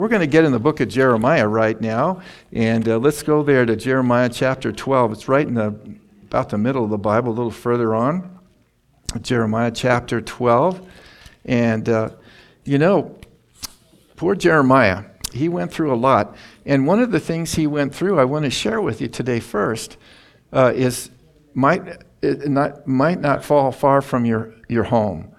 We're going to get in the book of Jeremiah right now, and let's go there to Jeremiah chapter 12. It's right in about the middle of the Bible, a little further on. Jeremiah chapter 12. And, poor Jeremiah, he went through a lot. And one of the things he went through, I want to share with you today first, might not fall far from your home,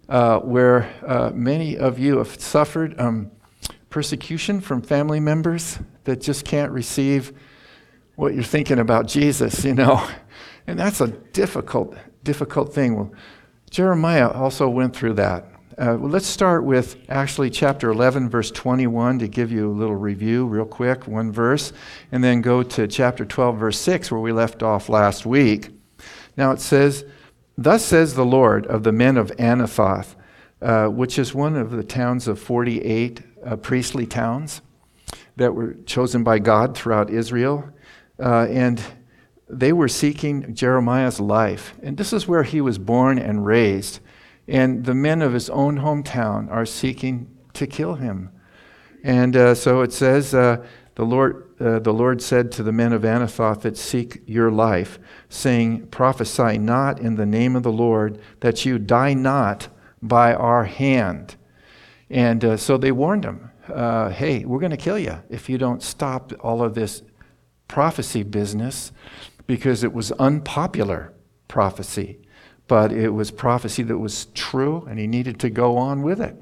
where many of you have suffered persecution from family members that just can't receive what you're thinking about Jesus, and that's a difficult thing. Well, Jeremiah also went through that. Let's start with actually chapter 11, verse 21 to give you a little review real quick, one verse, and then go to chapter 12, verse 6, where we left off last week. Now it says, "Thus says the Lord of the men of Anathoth," which is one of the towns of 48 priestly towns that were chosen by God throughout Israel. And they were seeking Jeremiah's life. And this is where he was born and raised. And the men of his own hometown are seeking to kill him. And so it says, the Lord said to the men of Anathoth that seek your life, saying, "Prophesy not in the name of the Lord, that you die not by our hand." And so they warned him, hey, we're going to kill you if you don't stop all of this prophecy business, because it was unpopular prophecy, but it was prophecy that was true, and he needed to go on with it.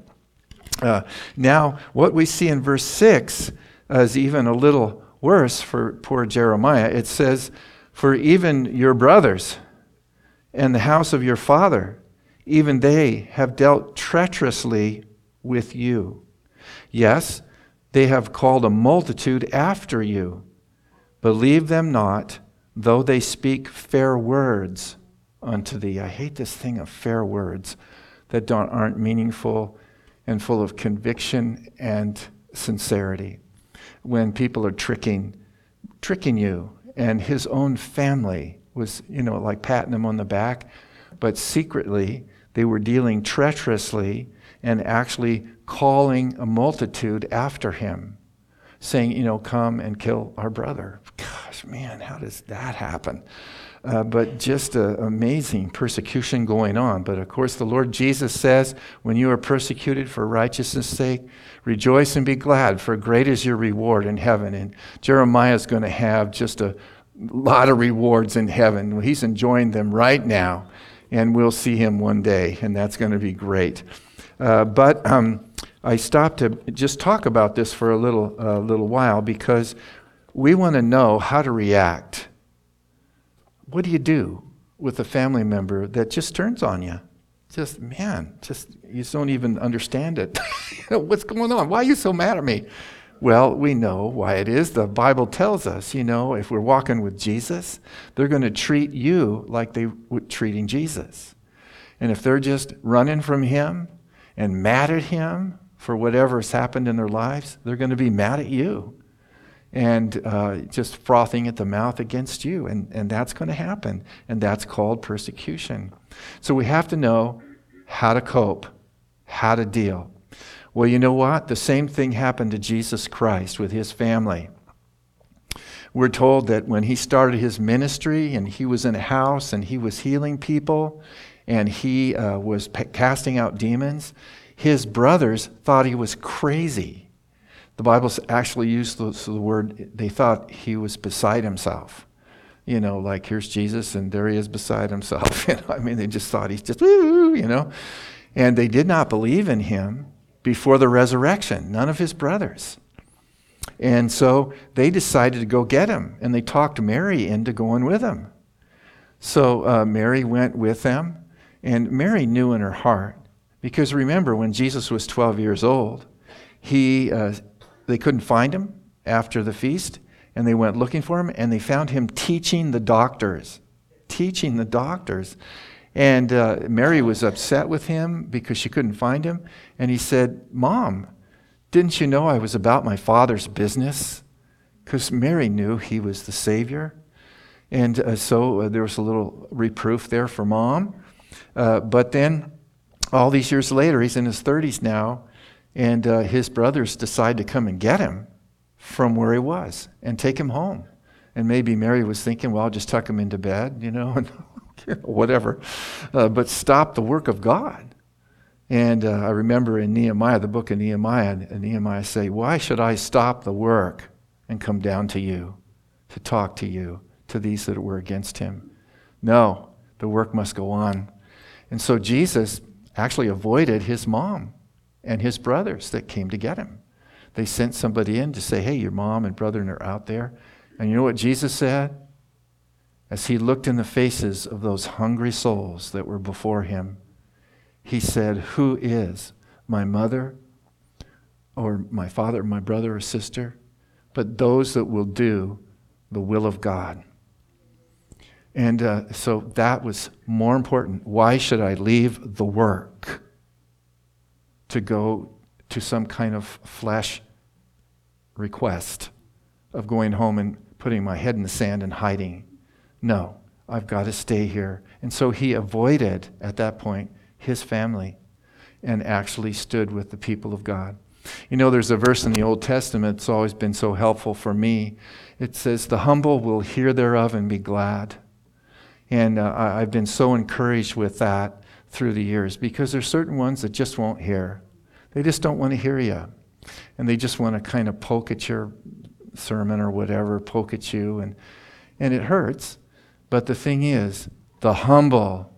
Now, what we see in verse 6 is even a little worse for poor Jeremiah. It says, "For even your brothers and the house of your father, even they have dealt treacherously with you. Yes, they have called a multitude after you. Believe them not, though they speak fair words unto thee." I hate this thing of fair words that aren't meaningful and full of conviction and sincerity. When people are tricking you, and his own family was, like patting him on the back, but secretly they were dealing treacherously and actually calling a multitude after him, saying, come and kill our brother. Gosh, man, how does that happen? But just an amazing persecution going on. But of course, the Lord Jesus says, when you are persecuted for righteousness' sake, rejoice and be glad, for great is your reward in heaven. And Jeremiah is going to have just a lot of rewards in heaven. He's enjoying them right now, and we'll see him one day, and that's going to be great. But I stopped to just talk about this for a little while, because we want to know how to react. What do you do with a family member that just turns on you? You just don't even understand it. What's going on? Why are you so mad at me? Well, we know why it is. The Bible tells us, if we're walking with Jesus, they're going to treat you like they were treating Jesus. And if they're just running from him and mad at him for whatever has happened in their lives, they're going to be mad at you and just frothing at the mouth against you. And that's going to happen. And that's called persecution. So we have to know how to cope, how to deal. Well, you know what? The same thing happened to Jesus Christ with his family. We're told that when he started his ministry and he was in a house and he was healing people and he was casting out demons, his brothers thought he was crazy. The Bible actually used the word, they thought he was beside himself. Like here's Jesus and there he is beside himself. They just thought he's just, And they did not believe in him before the resurrection, none of his brothers. And so they decided to go get him, and they talked Mary into going with him. So Mary went with them, and Mary knew in her heart, because remember when Jesus was 12 years old, they couldn't find him after the feast, and they went looking for him, and they found him teaching the doctors. And Mary was upset with him because she couldn't find him. And he said, "Mom, didn't you know I was about my Father's business?" Because Mary knew he was the Savior. And so there was a little reproof there for Mom. But then all these years later, he's in his 30s now, And his brothers decide to come and get him from where he was and take him home. And maybe Mary was thinking, well, I'll just tuck him into bed, and whatever. But stop the work of God. And I remember in Nehemiah, the book of Nehemiah say, why should I stop the work and come down to you, to talk to you, to these that were against him? No, the work must go on. And so Jesus actually avoided his mom and his brothers that came to get him. They sent somebody in to say, hey, your mom and brother are out there. And you know what Jesus said? As he looked in the faces of those hungry souls that were before him, he said, who is my mother or my father or my brother or sister? But those that will do the will of God. And so that was more important. Why should I leave the work to go to some kind of flesh request of going home and putting my head in the sand and hiding? No, I've got to stay here. And so he avoided, at that point, his family and actually stood with the people of God. There's a verse in the Old Testament that's always been so helpful for me. It says, the humble will hear thereof and be glad. And I've been so encouraged with that through the years, because there's certain ones that just won't hear. They just don't want to hear you. And they just want to kind of poke at your sermon or whatever, poke at you. And it hurts. But the thing is, the humble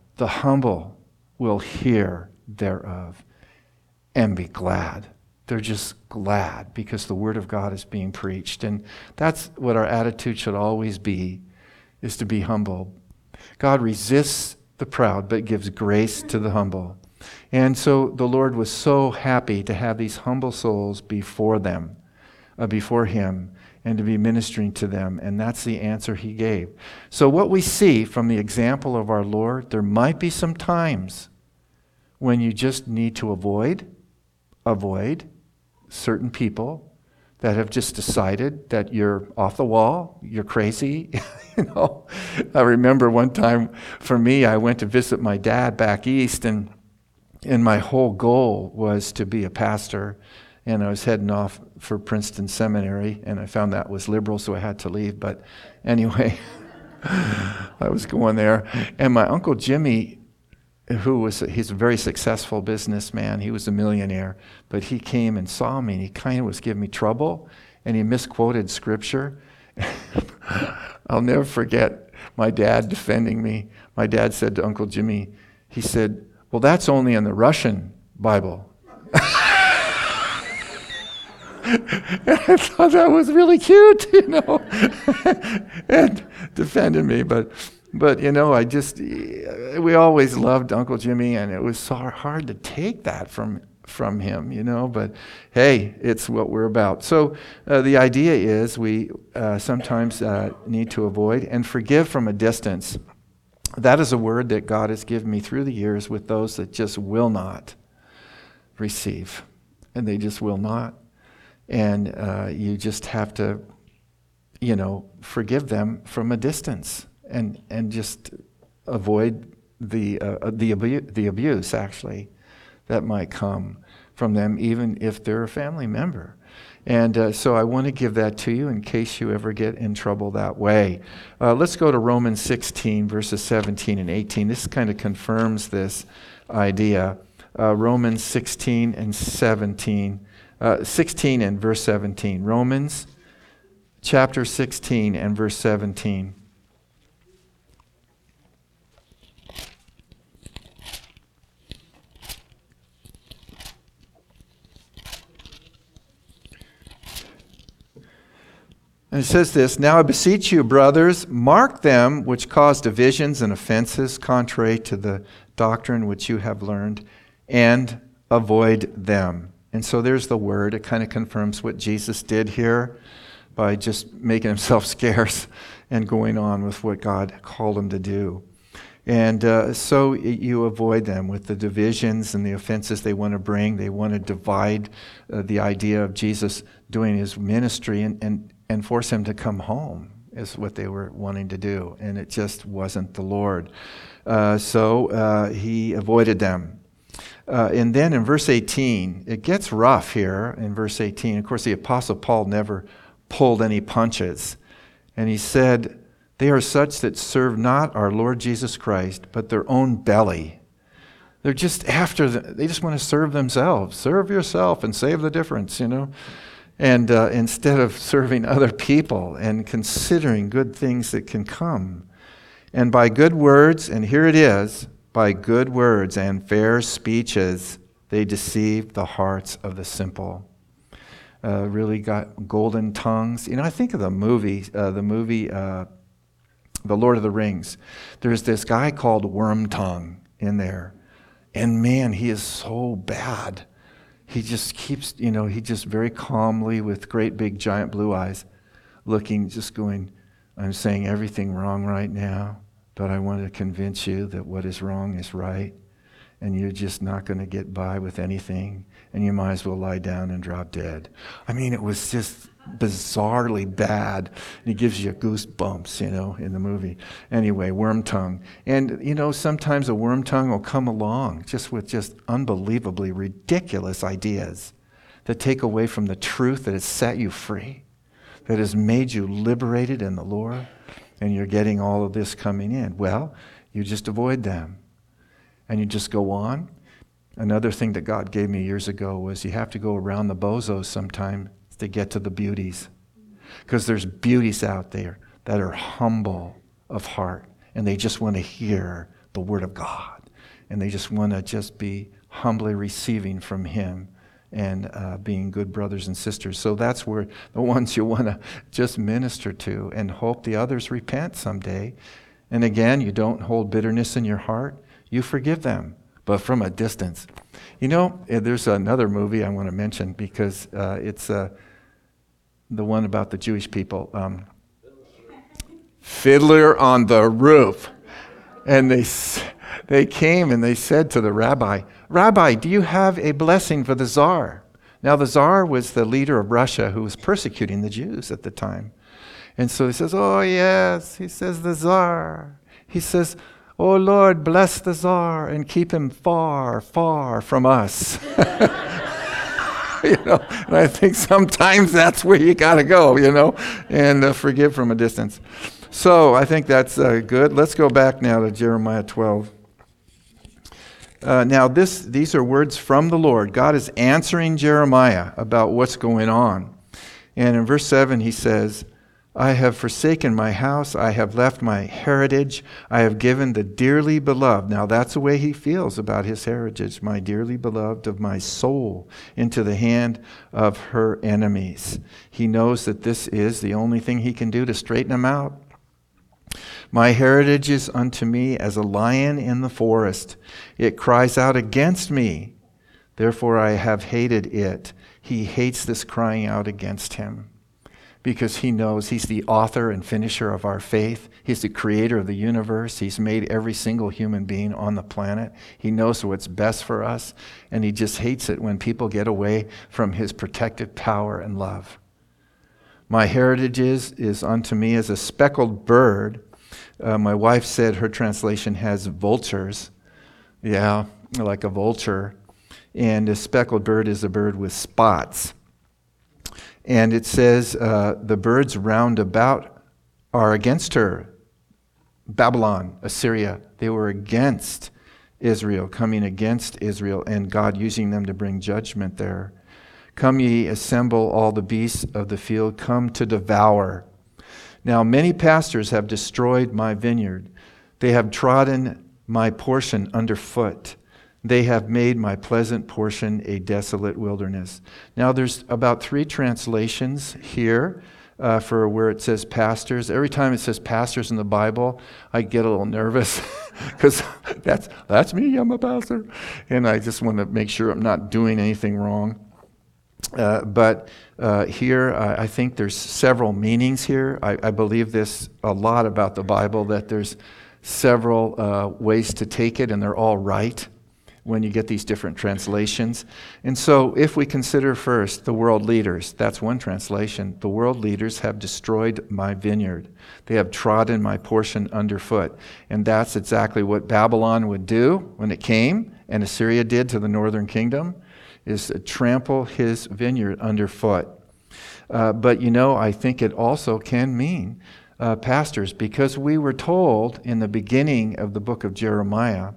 will hear thereof and be glad. They're just glad because the word of God is being preached. And that's what our attitude should always be, is to be humble. God resists the proud, but gives grace to the humble. And so the Lord was so happy to have these humble souls before him, and to be ministering to them. And that's the answer he gave. So what we see from the example of our Lord, there might be some times when you just need to avoid certain people that have just decided that you're off the wall, you're crazy. I remember one time for me, I went to visit my dad back east, and my whole goal was to be a pastor. And I was heading off for Princeton Seminary, and I found that was liberal, so I had to leave. But anyway, I was going there. And my Uncle Jimmy, he's a very successful businessman. He was a millionaire. But he came and saw me, and he kind of was giving me trouble, and he misquoted Scripture. I'll never forget my dad defending me. My dad said to Uncle Jimmy, he said, well, that's only in the Russian Bible. I thought that was really cute, and defended me. But we always loved Uncle Jimmy, and it was so hard to take that from him, But hey, it's what we're about. So the idea is we sometimes need to avoid and forgive from a distance. That is a word that God has given me through the years with those that just will not receive, and they just will not. And you just have to, forgive them from a distance, and just avoid the abuse actually that might come from them, even if they're a family member. And so I want to give that to you in case you ever get in trouble that way. Let's go to Romans 16, verses 17 and 18. This kind of confirms this idea. Romans 16 and 17. 16 and verse 17. Romans chapter 16 and verse 17. And it says this, now I beseech you, brothers, mark them which cause divisions and offenses contrary to the doctrine which you have learned, and avoid them. And so there's the word. It kind of confirms what Jesus did here by just making himself scarce and going on with what God called him to do. And so you avoid them with the divisions and the offenses they want to bring. They want to divide the idea of Jesus doing his ministry and force him to come home is what they were wanting to do. And it just wasn't the Lord. So he avoided them. And then in verse 18, it gets rough here in verse 18. Of course, the Apostle Paul never pulled any punches. And he said, they are such that serve not our Lord Jesus Christ, but their own belly. They're just they just want to serve themselves. Serve yourself and save the difference, And instead of serving other people and considering good things that can come. And by good words, and here it is, by good words and fair speeches, they deceive the hearts of the simple. Really got golden tongues. I think of the movie, The Lord of the Rings. There's this guy called Wormtongue in there. And man, he is so bad. He just keeps, he just very calmly with great big giant blue eyes looking, just going, I'm saying everything wrong right now, but I want to convince you that what is wrong is right, and you're just not going to get by with anything, and you might as well lie down and drop dead. I mean, it was just bizarrely bad. And he gives you goosebumps, in the movie. Anyway, Wormtongue. And, sometimes a Wormtongue will come along with just unbelievably ridiculous ideas that take away from the truth that has set you free, that has made you liberated in the Lord, and you're getting all of this coming in. Well, you just avoid them, and you just go on. Another thing that God gave me years ago was you have to go around the bozos sometime to get to the beauties. Because there's beauties out there that are humble of heart, and they just want to hear the Word of God. And they just want to just be humbly receiving from Him and being good brothers and sisters. So that's where the ones you want to just minister to and hope the others repent someday. And again, you don't hold bitterness in your heart. You forgive them, but from a distance. There's another movie I want to mention because it's the one about the Jewish people. Fiddler on the Roof. And they came and they said to the rabbi, Rabbi, do you have a blessing for the Tsar? Now the Tsar was the leader of Russia who was persecuting the Jews at the time. And so he says, oh yes, he says the Tsar. He says, oh Lord, bless the Tsar and keep him far, far from us. And I think sometimes that's where you got to go, and forgive from a distance. So I think that's good. Let's go back now to Jeremiah 12. Now these are words from the Lord. God is answering Jeremiah about what's going on. And in verse 7 he says, I have forsaken my house, I have left my heritage, I have given the dearly beloved. Now that's the way he feels about his heritage, my dearly beloved of my soul, into the hand of her enemies. He knows that this is the only thing he can do to straighten them out. My heritage is unto me as a lion in the forest. It cries out against me. Therefore I have hated it. He hates this crying out against him because he knows he's the author and finisher of our faith. He's the creator of the universe. He's made every single human being on the planet. He knows what's best for us, and he just hates it when people get away from his protective power and love. My heritage is unto me as a speckled bird. My wife said her translation has vultures. Yeah, like a vulture. And a speckled bird is a bird with spots. And it says the birds round about are against her. Babylon, Assyria, they were against Israel, coming against Israel, and God using them to bring judgment there. Come ye, assemble all the beasts of the field, come to devour. Now many pastors have destroyed my vineyard. They have trodden my portion underfoot. They have made my pleasant portion a desolate wilderness. Now there's about 3 translations here for where it says pastors. Every time it says pastors in the Bible, I get a little nervous because that's me, I'm a pastor. And I just want to make sure I'm not doing anything wrong. But here, I think there's several meanings here. I believe this a lot about the Bible, that there's several ways to take it, and they're all right when you get these different translations. And so if we consider first the world leaders, that's one translation. The world leaders have destroyed my vineyard. They have trodden my portion underfoot. And that's exactly what Babylon would do when it came. and Assyria did to the northern kingdom, is to trample his vineyard underfoot. But I think it also can mean pastors, because we were told in the beginning of the book of Jeremiah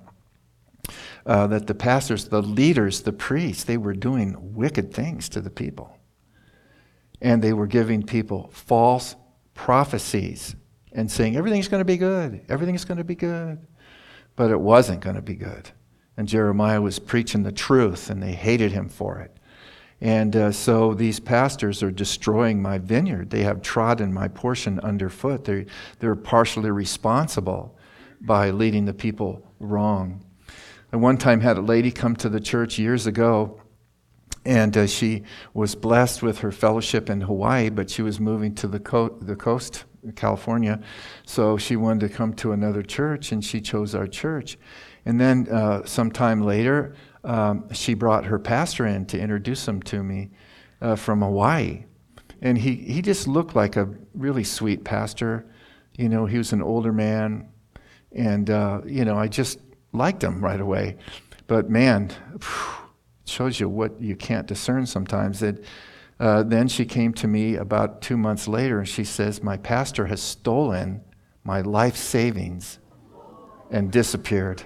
that the pastors, the leaders, the priests, they were doing wicked things to the people. And they were giving people false prophecies and saying, everything's going to be good, everything's going to be good. But it wasn't going to be good. And Jeremiah was preaching the truth, and they hated him for it. And so these pastors are destroying my vineyard. They have trodden my portion underfoot. They're partially responsible by leading the people wrong. I one time had a lady come to the church years ago, and she was blessed with her fellowship in Hawaii, but she was moving to the coast, California, so she wanted to come to another church, and she chose our church. And then sometime later, she brought her pastor in to introduce him to me from Hawaii. And he just looked like a really sweet pastor. He was an older man, and I just liked him right away. But man, it shows you what you can't discern sometimes. That then she came to me about 2 months later, and she says, my pastor has stolen my life savings and disappeared.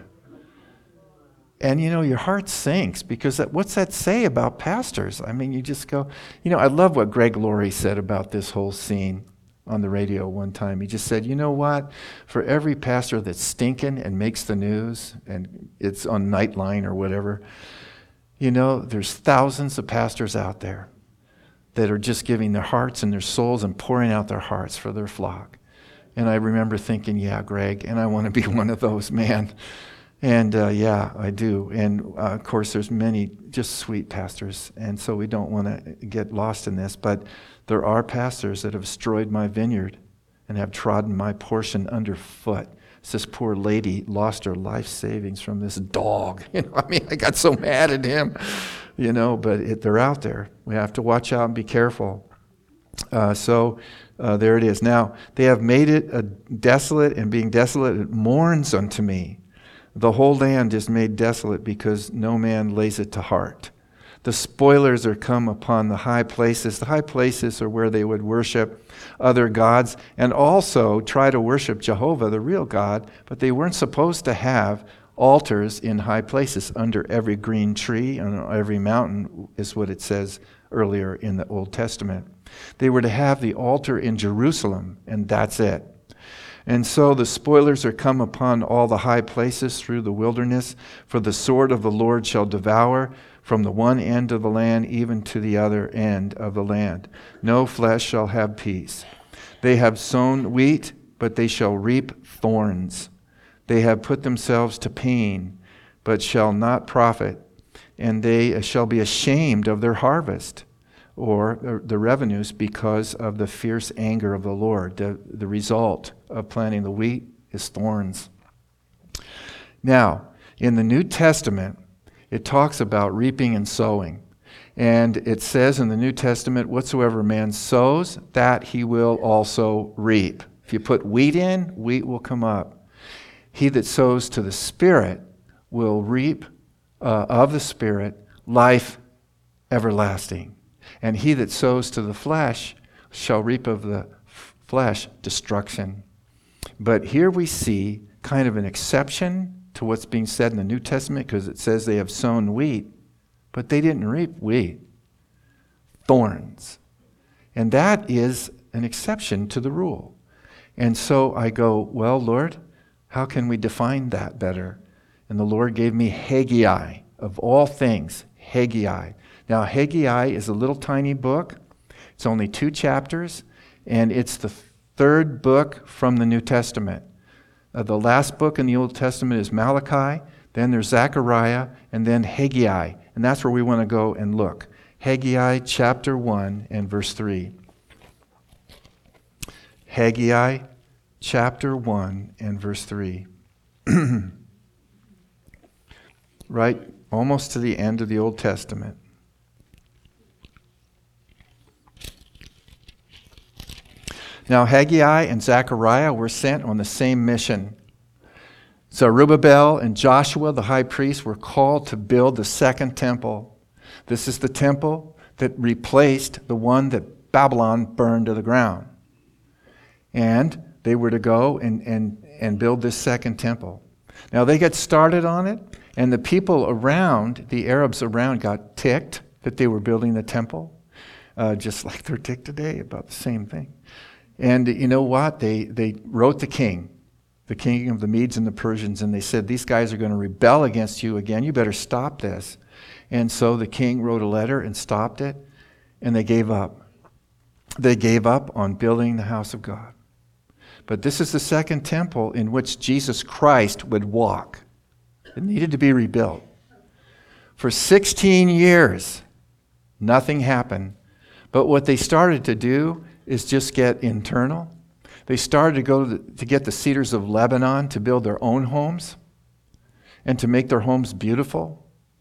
And your heart sinks, because what's that say about pastors? I mean, you just go, I love what Greg Laurie said about this whole scene on the radio one time. He just said, you know what? For every pastor that's stinking and makes the news, and it's on Nightline or whatever, there's thousands of pastors out there that are just giving their hearts and their souls and pouring out their hearts for their flock. And I remember thinking, yeah, Greg, and I want to be one of those, man. And yeah, I do. And of course, there's many just sweet pastors, and so we don't want to get lost in this. But there are pastors that have destroyed my vineyard and have trodden my portion underfoot. This poor lady lost her life savings from this dog. I got so mad at him, but they're out there. We have to watch out and be careful. So there it is. Now, they have made it desolate, and being desolate, it mourns unto me. The whole land is made desolate, because no man lays it to heart. The spoilers are come upon the high places. The high places are where they would worship other gods and also try to worship Jehovah, the real God, but they weren't supposed to have altars in high places. Under every green tree and on every mountain is what it says earlier in the Old Testament. They were to have the altar in Jerusalem, and that's it. And so the spoilers are come upon all the high places through the wilderness, for the sword of the Lord shall devour from the one end of the land even to the other end of the land. No flesh shall have peace. They have sown wheat, but they shall reap thorns. They have put themselves to pain, but shall not profit, and they shall be ashamed of their harvest, or the revenues, because of the fierce anger of the Lord. The result of planting the wheat is thorns. Now, in the New Testament, it talks about reaping and sowing. And it says in the New Testament, whatsoever a man sows, that he will also reap. If you put wheat in, wheat will come up. He that sows to the Spirit will reap of the Spirit life everlasting. And he that sows to the flesh shall reap of the flesh destruction. But here we see kind of an exception to what's being said in the New Testament, because it says they have sown wheat, but they didn't reap wheat. Thorns. And that is an exception to the rule. And so I go, well, Lord, how can we define that better? And the Lord gave me Haggai, of all things, Haggai. Now, Haggai is a little tiny book. It's only 2 chapters, and it's the third book from the New Testament. The last book in the Old Testament is Malachi, then there's Zechariah, and then Haggai. And that's where we want to go and look. Haggai chapter 1 and verse 3. Haggai chapter 1 and verse 3. Right, almost to the end of the Old Testament. Now, Haggai and Zechariah were sent on the same mission. Zerubbabel and Joshua, the high priest, were called to build the second temple. This is the temple that replaced the one that Babylon burned to the ground. And they were to go and build this second temple. Now they got started on it, and the people around, the Arabs around, got ticked that they were building the temple, just like they're ticked today about the same thing. And you know what? They wrote the king of the Medes and the Persians, and they said, these guys are going to rebel against you again. You better stop this. And so the king wrote a letter and stopped it, and they gave up. They gave up on building the house of God. But this is the second temple in which Jesus Christ would walk. It needed to be rebuilt. For 16 years, nothing happened. But what they started to do is just get internal. They started to go to get the cedars of Lebanon to build their own homes and to make their homes beautiful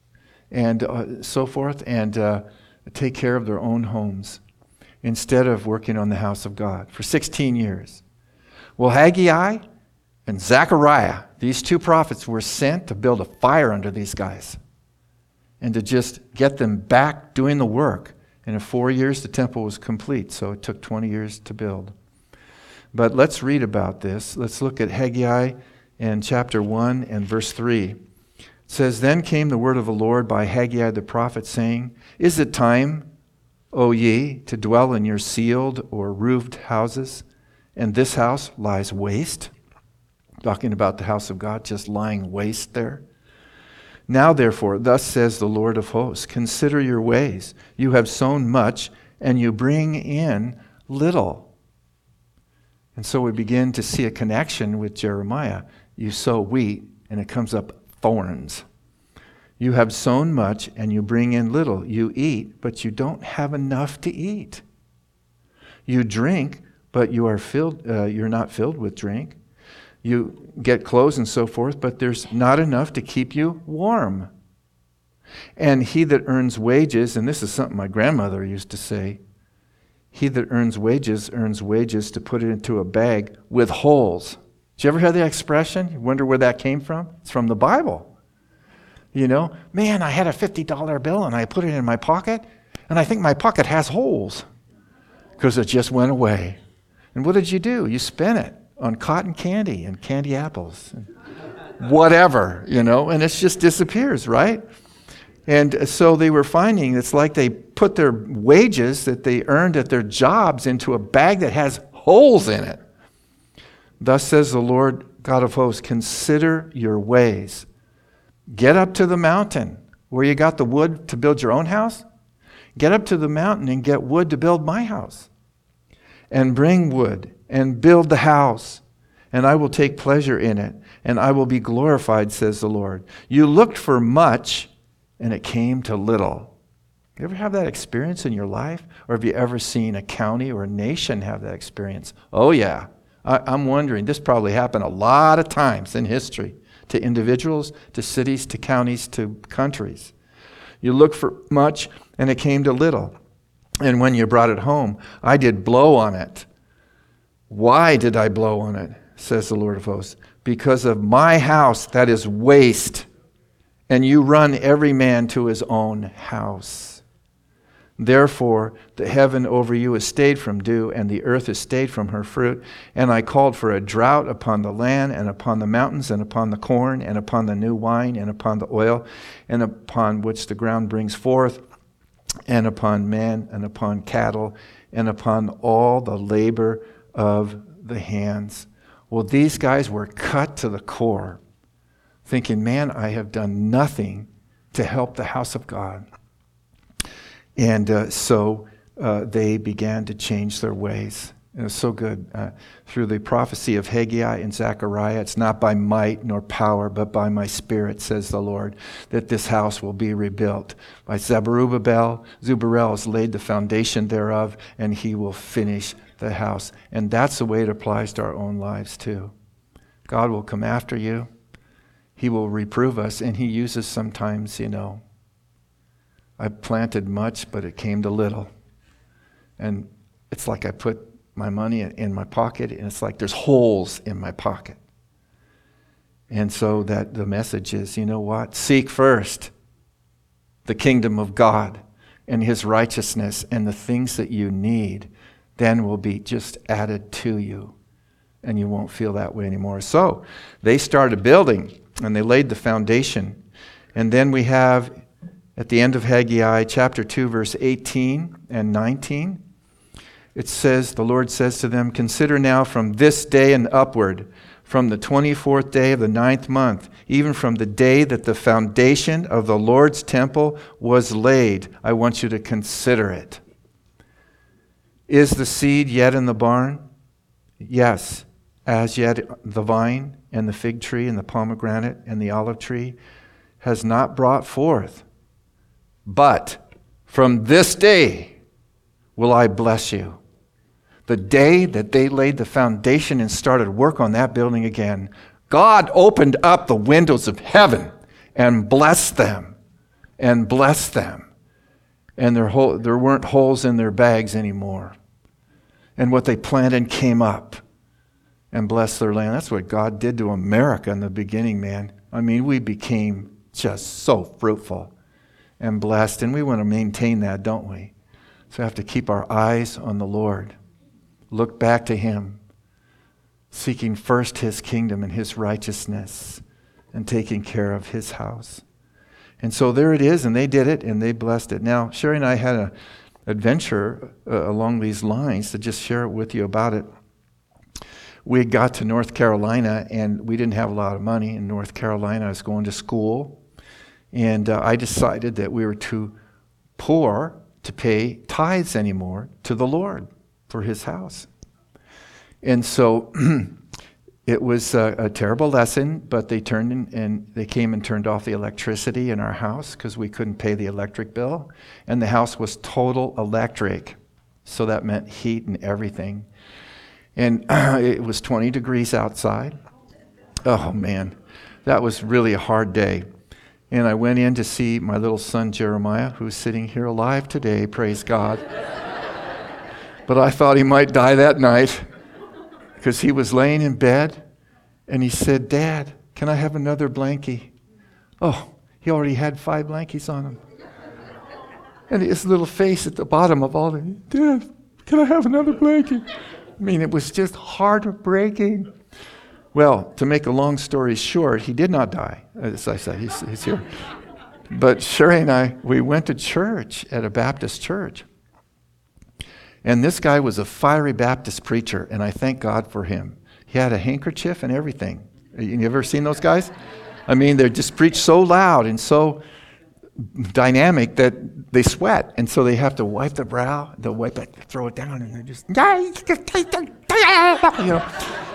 and so forth, and take care of their own homes instead of working on the house of God for 16 years. Well, Haggai and Zechariah, these two prophets, were sent to build a fire under these guys and to just get them back doing the work. And in 4 years, the temple was complete, so it took 20 years to build. But let's read about this. Let's look at Haggai in chapter 1 and verse 3. It says, Then came the word of the Lord by Haggai the prophet, saying, Is it time, O ye, to dwell in your sealed or roofed houses? And this house lies waste. Talking about the house of God, just lying waste there. Now therefore, thus says the Lord of hosts, consider your ways. You have sown much, and you bring in little. And so we begin to see a connection with Jeremiah. You sow wheat, and it comes up thorns. You have sown much, and you bring in little. You eat, but you don't have enough to eat. You drink, but you are filled. You're not filled with drink. You get clothes and so forth, but there's not enough to keep you warm. And he that earns wages, and this is something my grandmother used to say, he that earns wages to put it into a bag with holes. Did you ever hear that expression? You wonder where that came from? It's from the Bible. You know, man, I had a $50 bill and I put it in my pocket, and I think my pocket has holes because it just went away. And what did you do? You spent it on cotton candy and candy apples, and whatever, you know, and it just disappears, right? And so they were finding it's like they put their wages that they earned at their jobs into a bag that has holes in it. Thus says the Lord God of hosts, consider your ways. Get up to the mountain where you got the wood to build your own house. Get up to the mountain and get wood to build my house. And bring wood and build the house, and I will take pleasure in it, and I will be glorified, says the Lord. You looked for much, and it came to little. You ever have that experience in your life? Or have you ever seen a county or a nation have that experience? Oh yeah. I'm wondering, this probably happened a lot of times in history, to individuals, to cities, to counties, to countries. You looked for much, and it came to little. And when you brought it home, I did blow on it. Why did I blow on it, says the Lord of hosts? Because of my house that is waste, and you run every man to his own house. Therefore, the heaven over you has stayed from dew, and the earth has stayed from her fruit. And I called for a drought upon the land, and upon the mountains, and upon the corn, and upon the new wine, and upon the oil, and upon which the ground brings forth, and upon man, and upon cattle, and upon all the labor of the hands. Well, these guys were cut to the core, thinking, man, I have done nothing to help the house of God. And so they began to change their ways. It was so good. Through the prophecy of Haggai and Zechariah, it's not by might nor power, but by my Spirit, says the Lord, that this house will be rebuilt. By Zerubbabel has laid the foundation thereof, and he will finish the house. And that's the way it applies to our own lives too. God will come after you. He will reprove us, and he uses sometimes, you know, I planted much, but it came to little. And it's like I put my money in my pocket, and it's like there's holes in my pocket. And so that the message is, you know what? Seek first the kingdom of God and his righteousness, and the things that you need then will be just added to you. And you won't feel that way anymore. So they started building, and they laid the foundation. And then we have, at the end of Haggai, chapter 2, verse 18 and 19, it says, the Lord says to them, "Consider now from this day and upward, from the 24th day of the 9th month, even from the day that the foundation of the Lord's temple was laid." I want you to consider it. "Is the seed yet in the barn? Yes, as yet the vine and the fig tree and the pomegranate and the olive tree has not brought forth. But from this day will I bless you." The day that they laid the foundation and started work on that building again, God opened up the windows of heaven and blessed them and blessed them. And there weren't holes in their bags anymore. And what they planted came up and blessed their land. That's what God did to America in the beginning, man. I mean, we became just so fruitful and blessed, and we want to maintain that, don't we? So we have to keep our eyes on the Lord. Look back to him, seeking first his kingdom and his righteousness, and taking care of his house. And so there it is, and they did it, and they blessed it. Now, Sherry and I had an adventure along these lines to just share with you about it. We got to North Carolina, and we didn't have a lot of money in North Carolina. I was going to school, and I decided that we were too poor to pay tithes anymore to the Lord for his house. And so it was a terrible lesson, but they came and turned off the electricity in our house because we couldn't pay the electric bill. And the house was total electric. So that meant heat and everything. And it was 20 degrees outside. Oh man, that was really a hard day. And I went in to see my little son Jeremiah, who's sitting here alive today, praise God. But I thought he might die that night because he was laying in bed and he said, "Dad, can I have another blankie?" Oh, he already had 5 blankies on him. And his little face at the bottom of all of it, "Dad, can I have another blankie?" I mean, it was just heartbreaking. Well, to make a long story short, he did not die. As I said, he's here. But Sherry and I, we went to church at a Baptist church. And this guy was a fiery Baptist preacher, and I thank God for him. He had a handkerchief and everything. You ever seen those guys? I mean, they just preach so loud and so dynamic that they sweat, and so they have to wipe the brow, they'll wipe it, throw it down, and they're just, you know.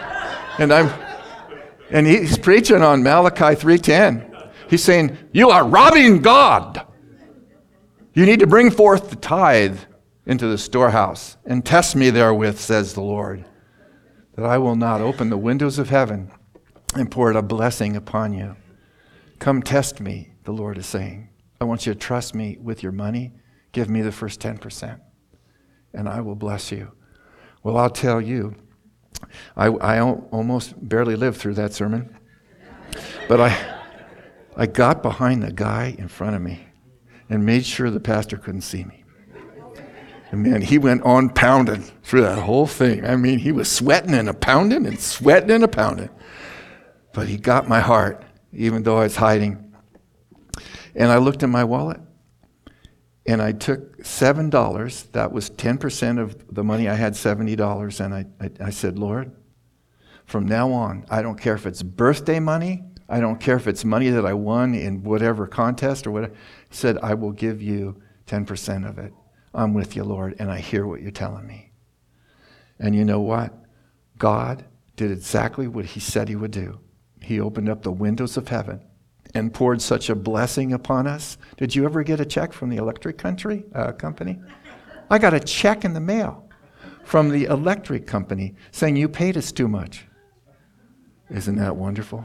And he's preaching on Malachi 3:10. He's saying, "You are robbing God. You need to bring forth the tithe into the storehouse, and test me therewith, says the Lord, that I will not open the windows of heaven and pour out a blessing upon you. Come test me," the Lord is saying. "I want you to trust me with your money. Give me the first 10%, and I will bless you." Well, I'll tell you, I almost barely lived through that sermon, but I got behind the guy in front of me and made sure the pastor couldn't see me. And man, he went on pounding through that whole thing. I mean, he was sweating and a-pounding and sweating and a-pounding. But he got my heart, even though I was hiding. And I looked in my wallet, and I took $7. That was 10% of the money. I had $70. And I said, "Lord, from now on, I don't care if it's birthday money. I don't care if it's money that I won in whatever contest or whatever." He said, "I will give you 10% of it. I'm with you, Lord, and I hear what you're telling me." And you know what? God did exactly what he said he would do. He opened up the windows of heaven and poured such a blessing upon us. Did you ever get a check from the electric company? I got a check in the mail from the electric company saying, "You paid us too much." Isn't that wonderful?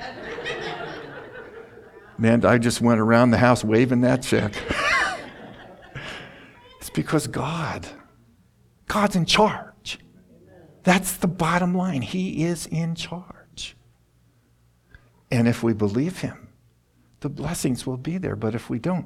Man, I just went around the house waving that check. It's because God's in charge. That's the bottom line. He is in charge. And if we believe him, the blessings will be there. But if we don't,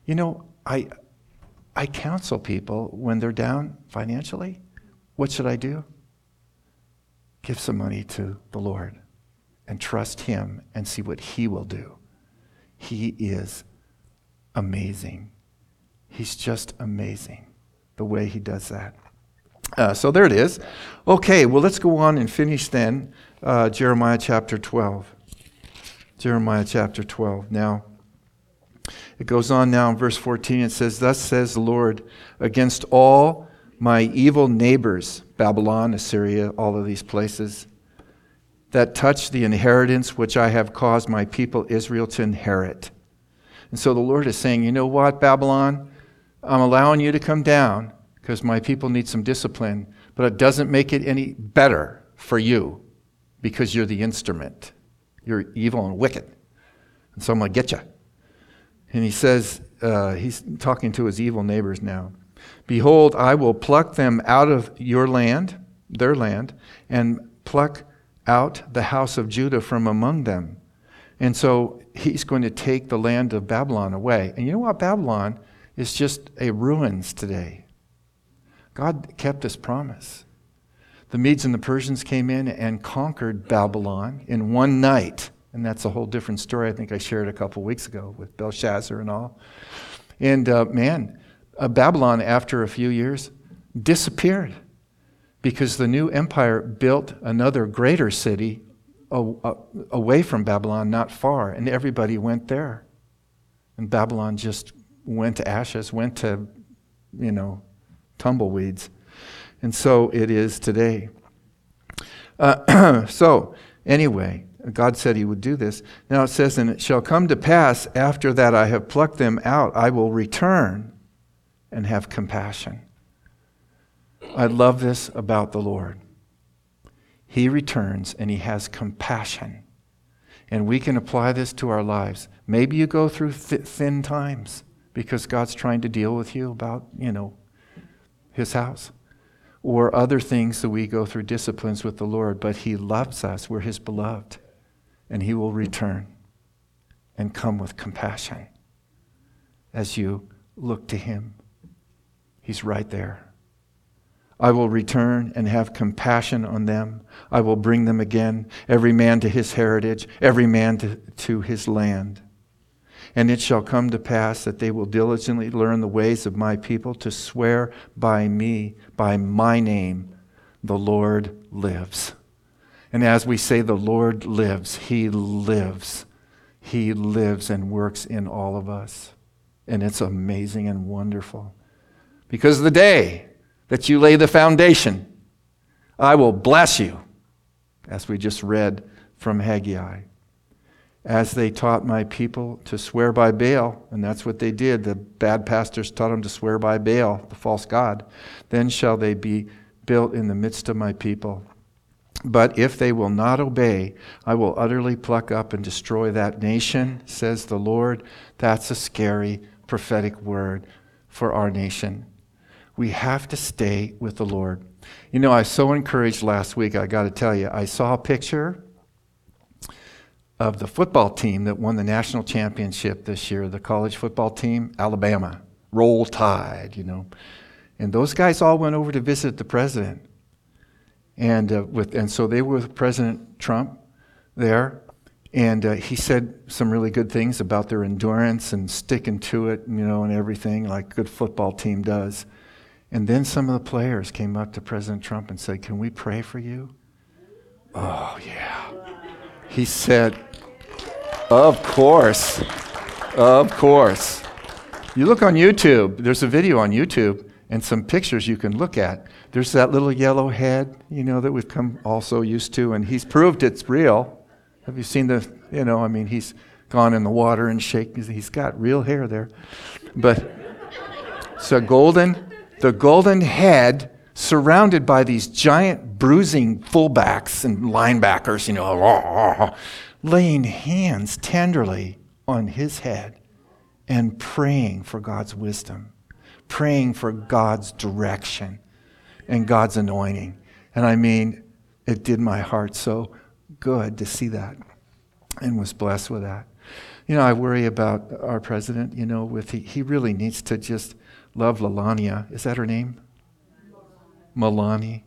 I counsel people when they're down financially. What should I do? Give some money to the Lord and trust him and see what he will do. He is amazing. He's just amazing the way he does that. So there it is. Okay, well, let's go on and finish then Jeremiah chapter 12. Jeremiah chapter 12. Now, it goes on now in verse 14. It says, "Thus says the Lord, against all my evil neighbors," Babylon, Assyria, all of these places, "that touch the inheritance which I have caused my people Israel to inherit." And so the Lord is saying, you know what, Babylon? I'm allowing you to come down because my people need some discipline, but it doesn't make it any better for you because you're the instrument. You're evil and wicked. And so I'm going to get you. And he says, he's talking to his evil neighbors now. "Behold, I will pluck them out of your land, their land, and pluck out the house of Judah from among them." And so he's going to take the land of Babylon away. And you know what? Babylon is just a ruins today. God kept his promise. The Medes and the Persians came in and conquered Babylon in one night. And that's a whole different story. I think I shared a couple weeks ago with Belshazzar and all. And Babylon, after a few years, disappeared because the new empire built another greater city away from Babylon, not far, and everybody went there. And Babylon just went to ashes, went to, tumbleweeds. And so it is today. So, anyway, God said he would do this. Now it says, "And it shall come to pass after that I have plucked them out, I will return and have compassion." I love this about the Lord. He returns and he has compassion. And we can apply this to our lives. Maybe you go through thin times because God's trying to deal with you about, his house. Or other things that we go through disciplines with the Lord. But he loves us. We're his beloved. And he will return and come with compassion as you look to him. He's right there. "I will return and have compassion on them. I will bring them again, every man to his heritage, every man to his land. And it shall come to pass that they will diligently learn the ways of my people to swear by me, by my name, the Lord lives." And as we say the Lord lives, he lives. He lives and works in all of us. And it's amazing and wonderful. Because the day that you lay the foundation, I will bless you, as we just read from Haggai. "As they taught my people to swear by Baal," and that's what they did, the bad pastors taught them to swear by Baal, the false god, "then shall they be built in the midst of my people. But if they will not obey, I will utterly pluck up and destroy that nation, says the Lord." That's a scary prophetic word for our nation. We have to stay with the Lord. I was so encouraged last week, I got to tell you. I saw a picture of the football team that won the national championship this year, the college football team, Alabama. Roll Tide, And those guys all went over to visit the president. And so they were with President Trump there. And he said some really good things about their endurance and sticking to it, and everything like a good football team does. And then some of the players came up to President Trump and said, "Can we pray for you?" Oh, yeah. He said, "Of course. Of course." You look on YouTube, there's a video on YouTube and some pictures you can look at. There's that little yellow head, that we've come also used to, and he's proved it's real. Have you seen he's gone in the water and shaken. He's got real hair there. But it's the golden head surrounded by these giant bruising fullbacks and linebackers, laying hands tenderly on his head and praying for God's wisdom, praying for God's direction and God's anointing. And it did my heart so good to see that. and was blessed with that. I worry about our president, he really needs to just love Lalania. Is that her name? Melania.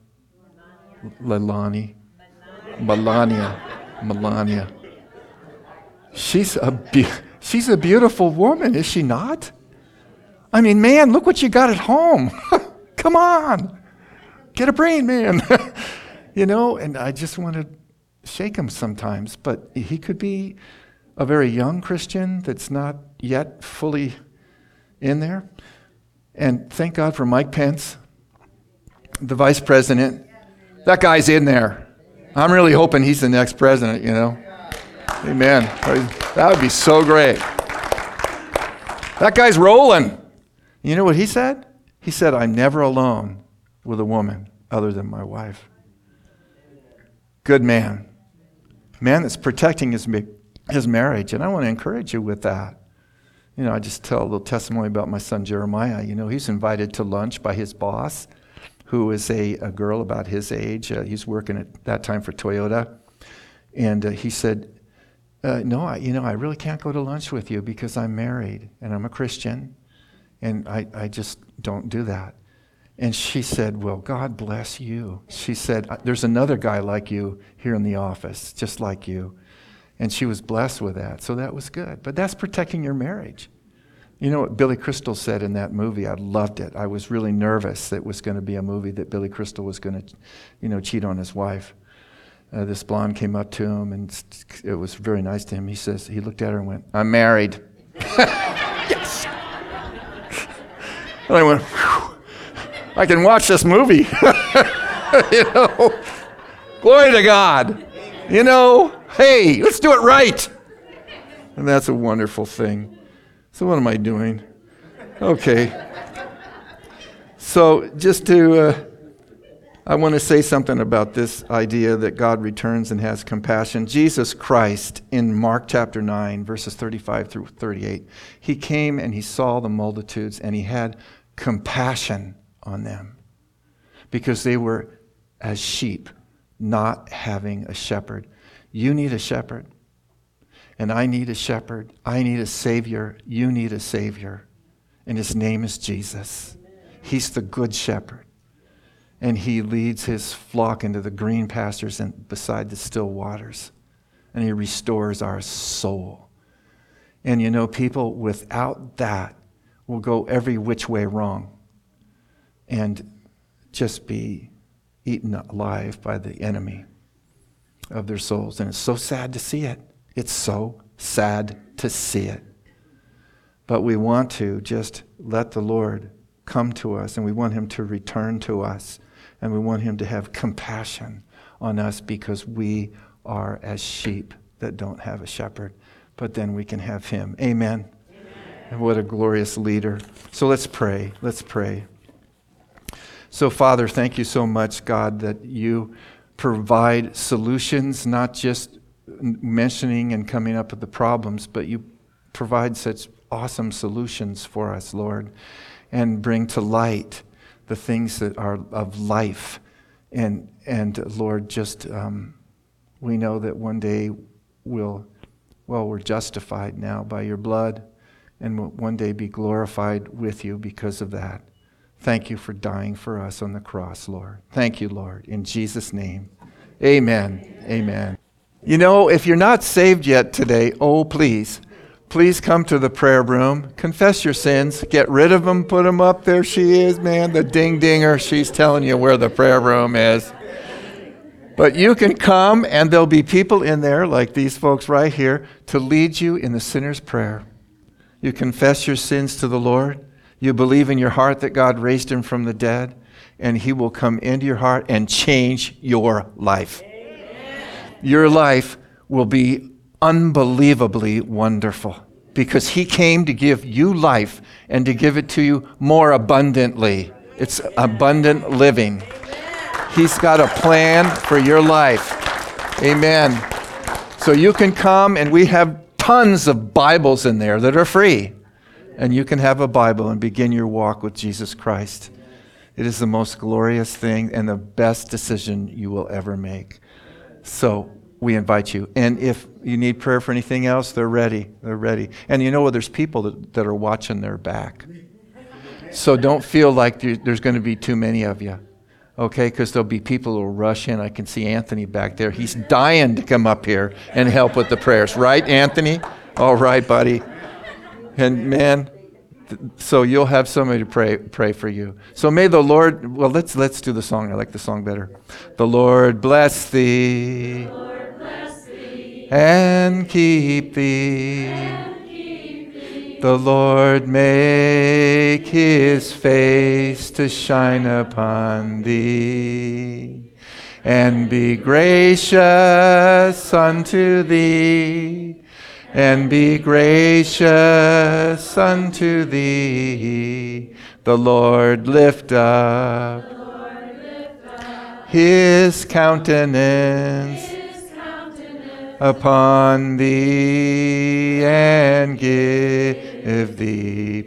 Melania. She's a beautiful woman, is she not? I mean, man, look what you got at home. Come on. Get a brain, man. And I just want to shake him sometimes. But he could be a very young Christian that's not yet fully in there. And thank God for Mike Pence, the vice president. That guy's in there. I'm really hoping he's the next president, Amen. That would be so great. That guy's rolling. You know what he said? He said, I'm never alone with a woman other than my wife. Good man. Man that's protecting his marriage. And I want to encourage you with that. I just tell a little testimony about my son Jeremiah. He's invited to lunch by his boss, who is a girl about his age. He's working at that time for Toyota. And he said, no, I really can't go to lunch with you because I'm married and I'm a Christian. And I just don't do that. And she said, well, God bless you. She said, there's another guy like you here in the office, just like you. And she was blessed with that. So that was good. But that's protecting your marriage. You know what Billy Crystal said in that movie? I loved it. I was really nervous that it was going to be a movie that Billy Crystal was going to, cheat on his wife. This blonde came up to him, and it was very nice to him. He looked at her and went, I'm married. Yes. And I went, whew, I can watch this movie. Glory to God. Hey, let's do it right. And that's a wonderful thing. So what am I doing? Okay. So I want to say something about this idea that God returns and has compassion. Jesus Christ, in Mark chapter 9, verses 35 through 38, he came and he saw the multitudes and he had compassion on them because they were as sheep, not having a shepherd. You need a shepherd. And I need a shepherd. I need a Savior. You need a Savior. And his name is Jesus. He's the good shepherd. And he leads his flock into the green pastures and beside the still waters. And he restores our soul. And people without that will go every which way wrong and just be eaten alive by the enemy of their souls. And it's so sad to see it. It's so sad to see it. But we want to just let the Lord come to us, and we want him to return to us, and we want him to have compassion on us because we are as sheep that don't have a shepherd. But then we can have him. Amen. And what a glorious leader. So let's pray. Let's pray. So, Father, thank you so much, God, that you provide solutions, not just mentioning and coming up with the problems, but you provide such awesome solutions for us, Lord, and bring to light the things that are of life. And Lord, just we know that one day we're justified now by your blood, and will one day be glorified with you because of that. Thank you for dying for us on the cross, Lord. Thank you, Lord. In Jesus' name, amen. Amen. If you're not saved yet today, please come to the prayer room. Confess your sins. Get rid of them. Put them up. There she is, man, the ding-dinger. She's telling you where the prayer room is. But you can come, and there'll be people in there, like these folks right here, to lead you in the sinner's prayer. You confess your sins to the Lord. You believe in your heart that God raised him from the dead, and he will come into your heart and change your life. Your life will be unbelievably wonderful because he came to give you life and to give it to you more abundantly. It's abundant living. He's got a plan for your life. Amen. So you can come, and we have tons of Bibles in there that are free. And you can have a Bible and begin your walk with Jesus Christ. It is the most glorious thing and the best decision you will ever make. So we invite you. And if you need prayer for anything else, they're ready. They're ready. And you know what? There's people that are watching their back. So don't feel like there's going to be too many of you. Okay? Because there'll be people who will rush in. I can see Anthony back there. He's dying to come up here and help with the prayers. Right, Anthony? All right, buddy. And man, so you'll have somebody to pray for you. So may the Lord, well, let's do the song. I like the song better. The Lord bless thee, and keep thee. The Lord make his face to shine upon thee, and be gracious unto thee. And be gracious unto thee. The Lord lift up his countenance upon thee, and give thee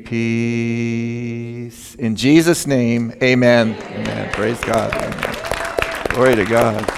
peace. In Jesus' name, amen. Amen. Praise God. Amen. Glory to God.